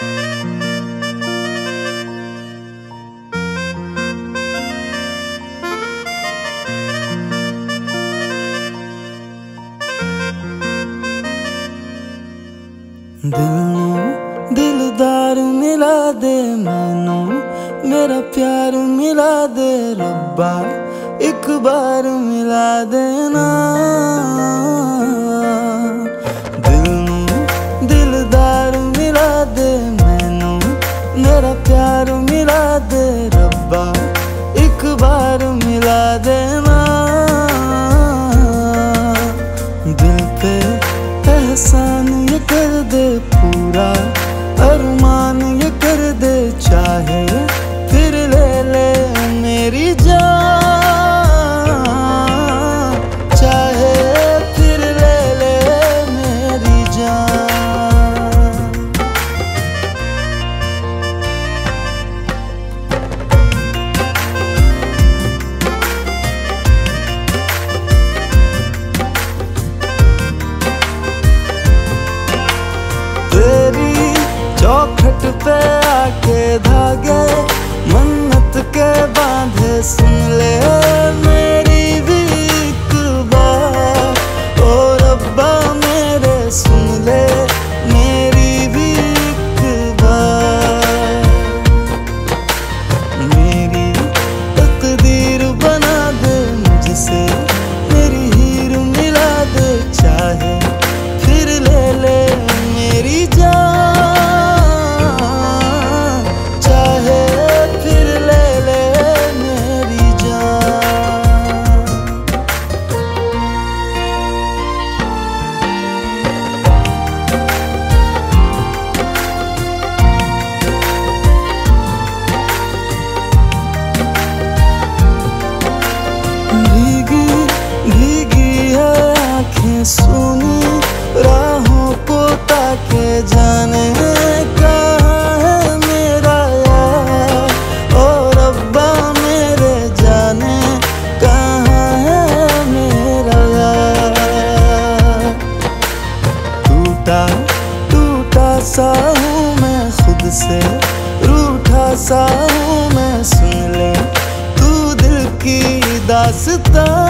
दिल नू दिलदार मिला दे, मैनू मेरा प्यार मिला दे रब्बा, एक बार मिला देना। दिल नू दिलदार मिला दे, मैनू मेरा प्यार मिला दे रब्बा, एक बार मिला देना। दिल पे एहसान ये कर दे पूरा, अरमान ये कर दे, चाहे फिर ले ले मेरी जान, चाहे फिर ले ले मेरी जान। तेरी चौखट पे आके धागे मन्नत के बांधे, सुन ले मेरी भी एक बार, ओ रब्बा मेरे सुन ले मेरी भी एक बार। मेरी तकदीर बना दे मुझसे, मेरी हीर मिला दे, चाहे फिर ले ले मेरी जान, चाहे फिर ले ले मेरी जान। भीगी भीगी है आँखें सुनी, राहों को ताके जाने कहाँ है मेरा यार, ओ रब्बा मेरे जाने कहाँ है मेरा यार। टूटा टूटा सा हूँ मैं खुद से, रूठा सा हूँ मैं, सुन ले तू दिल की दास्तां।